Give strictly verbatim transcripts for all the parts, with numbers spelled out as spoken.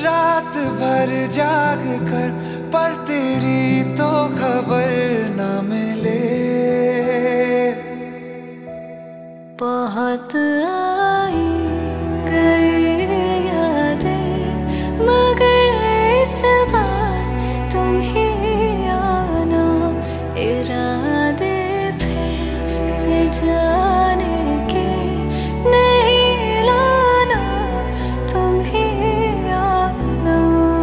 रात भर जाग कर पर तेरी तो खबर न मिले। बहुत आई गई यादें मगर इस बार तुम ही आना। इरादे फिर से जाने के नहीं लाना, तुम ही आना।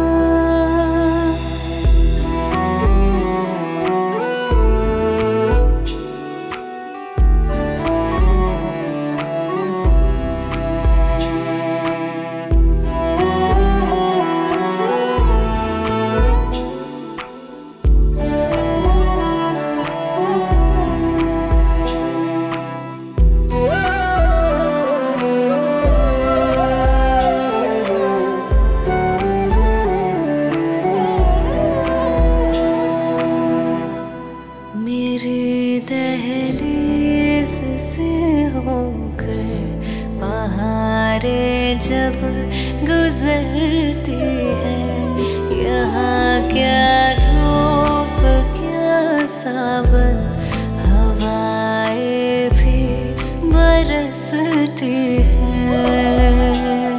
मेरी दहलीज से होकर बहारें जब गुजरती है, यहाँ क्या धूप क्या सावन, हवाएं भी बरसती है।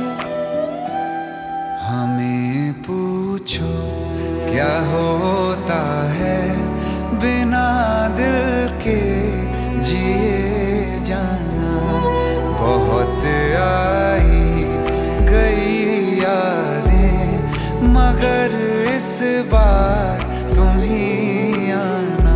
हमें पूछो क्या होता है बिना दिल के जिए जाना। बहुत आई गई यादें मगर इस बार तुम ही आना।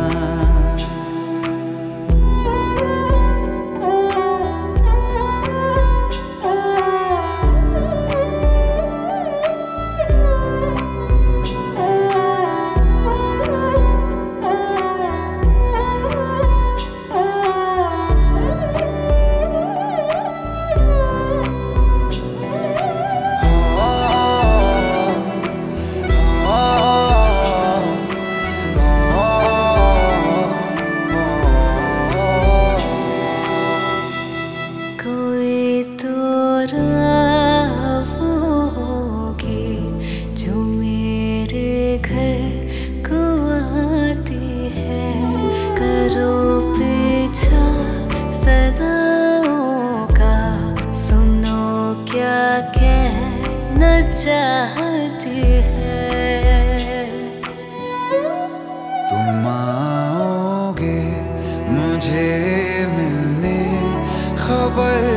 कोई तो राह वो होगी जो मेरे घर को आती है। करो पीछा सदाओं का, सुनो क्या कहना चाहती है। तुम आओगे मुझे मिलने, खबर